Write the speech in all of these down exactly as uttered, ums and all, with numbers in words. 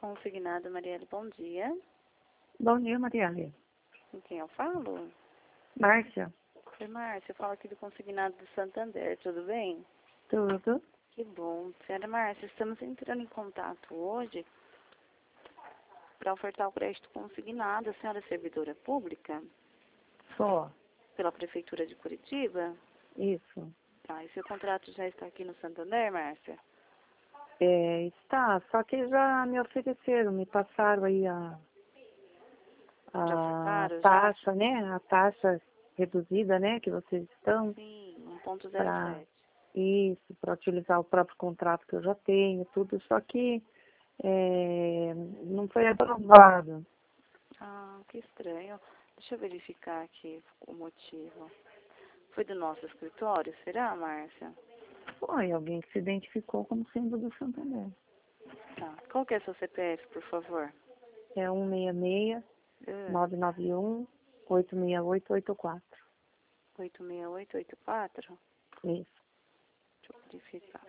Consignado, Marielle, bom dia. Bom dia, Marielle. Com quem eu falo? Márcia. Oi, Márcia, eu falo aqui do Consignado do Santander, tudo bem? Tudo? Que bom. Senhora Márcia, estamos entrando em contato hoje para ofertar o crédito consignado. A senhora é servidora pública? Só. Pela Prefeitura de Curitiba? Isso. Tá, e seu contrato já está aqui no Santander, Márcia? É, está, só que já me ofereceram, me passaram aí a, Já a ofertaram, já? taxa, né? A taxa reduzida, né? Que vocês estão Sim, um ponto zero para sete. isso, para utilizar o próprio contrato que eu já tenho, tudo, só que é, não foi aprovado. Ah, que estranho. Deixa eu verificar aqui o motivo. Foi do nosso escritório, será, Márcia? Foi alguém que se identificou como sendo do Santander. Tá. Qual que é seu C P F, por favor? É um seis seis, Uh, nove nove um, oito seis oito oito quatro. oito seis oito oito quatro? Isso. Deixa eu verificar.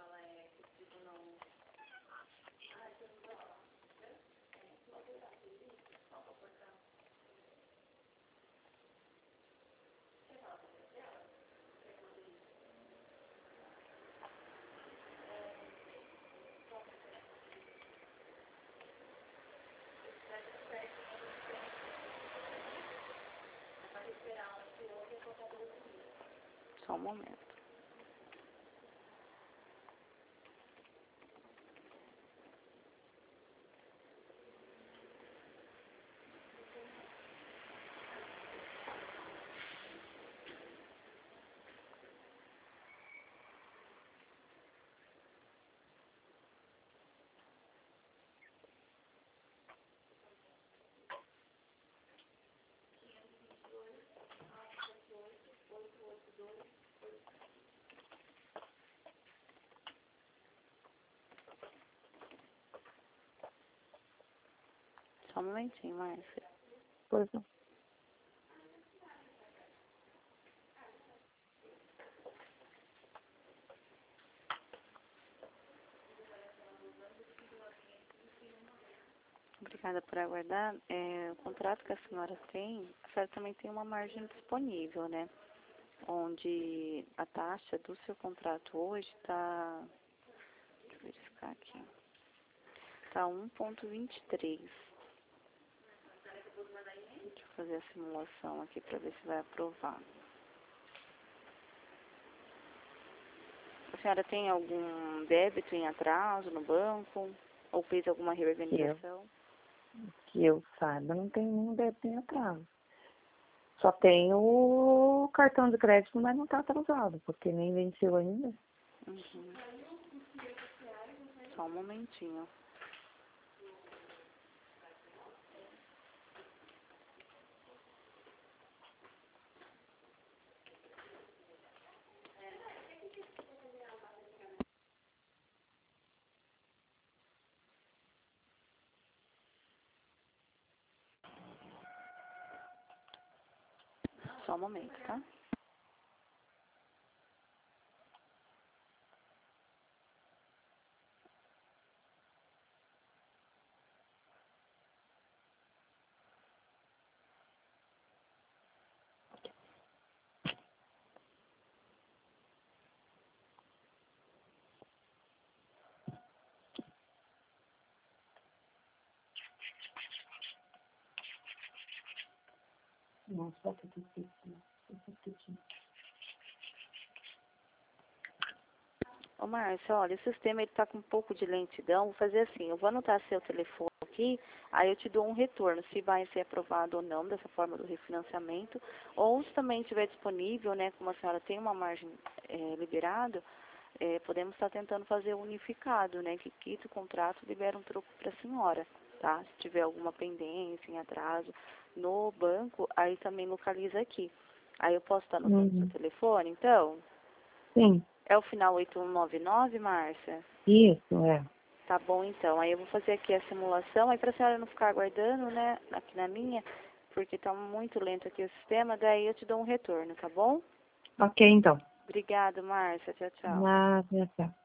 Só um momento. Só um momentinho, Márcia. Pois não. Obrigada por aguardar. É, o contrato que a senhora tem, a senhora também tem uma margem disponível, né? Onde a taxa do seu contrato hoje está... Deixa eu verificar aqui. Está um ponto vinte e três. Deixa eu fazer a simulação aqui para ver se vai aprovar. A senhora tem algum débito em atraso no banco? Ou fez alguma Que eu, reorganização? que eu saiba, não tem nenhum débito em atraso. Só tem o cartão de crédito, mas não está atrasado, porque nem venceu ainda. Uhum. Só um momentinho. Só um momento, tá? Nossa, que difícil. Ô, Márcia, olha, o sistema ele tá com um pouco de lentidão. Vou fazer assim, eu vou anotar seu telefone aqui, aí eu te dou um retorno, se vai ser aprovado ou não, dessa forma do refinanciamento. Ou se também estiver disponível, né, como a senhora tem uma margem é, liberado, é, podemos estar tentando fazer o unificado, né, que quita o contrato e libera um troco para a senhora, tá? Se tiver alguma pendência em atraso no banco, aí também localiza aqui. Aí eu posso estar anotando seu Uhum. telefone, então? Sim, É o final oito um nove nove, Márcia? isso, é. Tá bom, então. Aí eu vou fazer aqui a simulação, aí pra senhora não ficar aguardando, né, aqui na linha, porque tá muito lento aqui o sistema, daí eu te dou um retorno, tá bom? Ok, então. Obrigada, Márcia. Tchau, tchau. Nada, tchau.